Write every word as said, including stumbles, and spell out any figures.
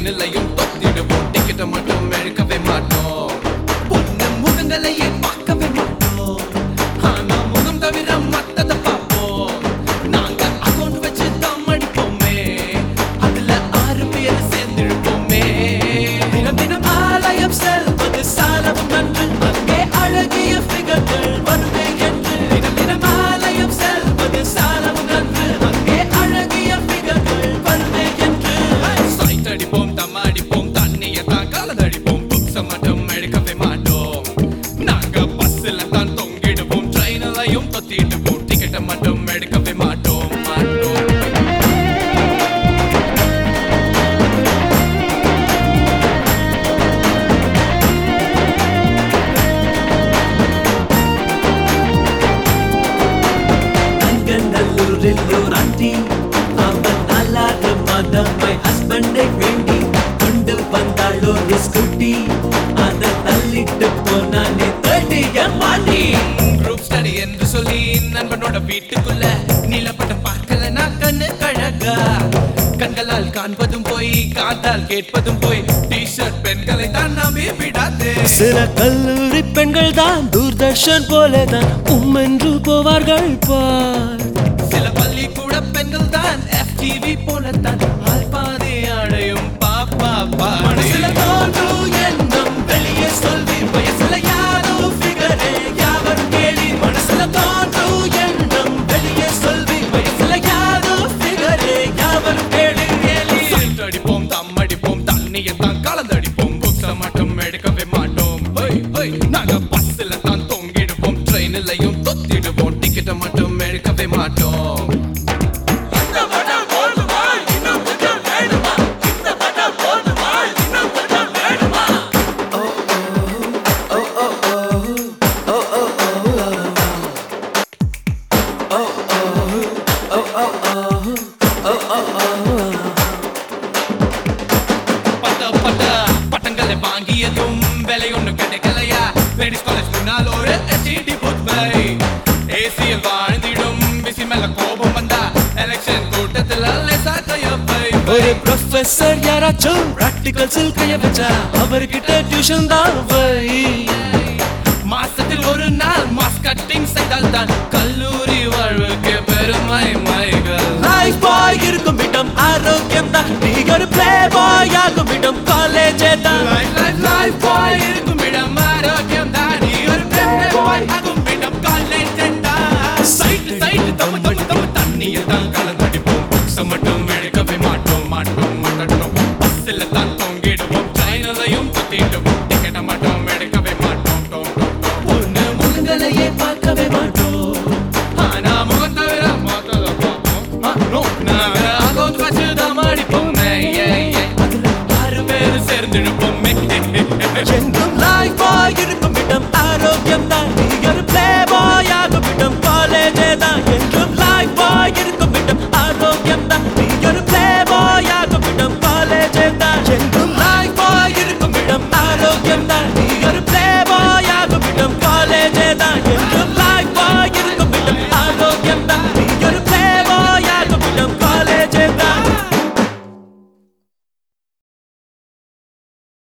ட்ரெயின்லயும் தொத்திடுவோம் டிக்கெட்ட மட்டும் எடுக்கவே மாட்டோம் பொண்ணு முகங்களையே பார்க்கவே மாட்டோம் ஆனா முகம் தவிர மத்தத பார்ப்போம் நாங்க அக்கௌண்ட் வச்சு தம் அடிப்போமே அதுல ஆறு பேர் சேர்ந்திருப்போமே தினம் தினம் ஆலயம் செல்வது சாலவும் நன்று அங்கே அழகிய ஃபிகர்கள் வருவே என்று தினம் தினம் ஆலயம் செல்வது சாலவும் நன்று அங்கே அழகிய ஃபிகர்கள் வருவே என்று சைட் அடிப்போம் தம் அடிப்போம் தண்ணியை தான் காலதடிப்போம் புக்ஸை மட்டும் எடுக்கவே மாட்டோம் நாங்க பஸ்ல தான் தொங்கிடுவோம் ட்ரெயின்லயும் தொத்திடுவோம் டிக்கெட்டை மட்டும் எடுக்கவே மாட்டோம் மாட்டோம் கங்கநல்லூரில் ஒரு ஆண்டி அவன் அல்லாத மதம் மை ஹஸ்பண்டை வேண்டி கொண்டு வந்தாள் ஒரு ஸ்கூட்டி அதை தள்ளிட்டு போனானே தட்டிய மாட்டி குரூப் ஸ்டடி என்று சொல்லி நண்பனோட வீட்டுக்குள்ள நீலப்பட்ட பார்க்கல நான் கண்ணு கழகா கண்களால் காண்பதும் போய் காதால் கேட்பதும் போய் டி-ஷர்ட் பெண்களை தான் நாமே விடாதே சில கல்லூரி பெண்கள் தான் தூர்தர்ஷன் போலதான் உம்மென்று போவார்கள் பார் சில பள்ளிக்கூட பெண்கள் தான் எஃப் டி வி போலத்தான் ஆள் பாதி அடையும் பாப்பா பாடி சில தோன்று எண்ணம் வெளியே சொல்வி வயசுல யாரோ ஃபிகரே யாவரும் கேளி மனசுல தோன்று எண்ணம் வெளியே சொல்வி வயசுல யாரோ ஃபிகரே யாவரும் கேளி கேளி சைட் அடிப்போம் தம் அடிப்போம் தண்ணியை தான் கலந்தடிப்போம் புக்ஸை மட்டும் எடுக்கவே மாட்டோம் ஹோய் ஹோய் நாங்க பஸ்ல தான் தொங்கிடுவோம் ட்ரெயின்லயும் தொத்திடுவோம் டிக்கெட்டை மட்டும் எடுக்கவே மாட்டோம் பட்ட பட்ட பட்டங்களை வாங்கியதும் விலை ஒண்ணு கிடைக்கலையா லேடிஸ் காலேஜ் முன்னால் ஒரு எஸ்டிடி பூத் பை ஏசியில் வாழ்ந்திடும் பிசி மேல கோபம் வந்தா எலெக்ஷன் கூட்டத்தில் லேசா கையப்பை ஒரு ப்ரொஃபசர் யாராச்சும் பிராக்டிகல்ஸில் கைய வச்சா அவர்கிட்ட டியூஷன் தான் வை மாசத்தில் ஒரு நாள் மாஸ் கட்டிங் செய்தால் தான் கல்லூரி வாழ்வுக்கு பெருமை மைகள் லைஃப் பாய் இருக்கும் இடம் ஆரோக்கியம் தான் நீ ஒரு பிளே பாய் ஆகும் இடம் காலேஜே தான் லைஃப் லைஃப் லைஃப் பாய் இருக்கும் இடம் ஆரோக்கியம் தான் நீ ஒரு பிளே பாய் ஆகும் இடம் காலேஜ் தான் சைட் சைட் தம் தம் தம் தண்ணியை தான் கலந்தடிப்போம் புக்ஸை மட்டும் எடுக்கவே மாட்டோம் மாட்டோம் மாட்டோம் பஸ்ஸில் தான் தொங்கிடுவோம் ட்ரெயின்லயும் தொத்திடுவோம் டிக்கெட்டை மட்டும் எடுக்கவே மாட்டோம் டோம் டோம் டோம் பொண்ணு முகங்களையே பார்க்கவே மாட்டோம் ஆனா முகம் தவிர மத்தத பார்ப்போம் ஆ நோ நாங்க அக்கௌண்ட் வச்சு தான் மாடிப்போம் அதுல ஆறு பேர் சேர்ந்துடுப்போம் எங்க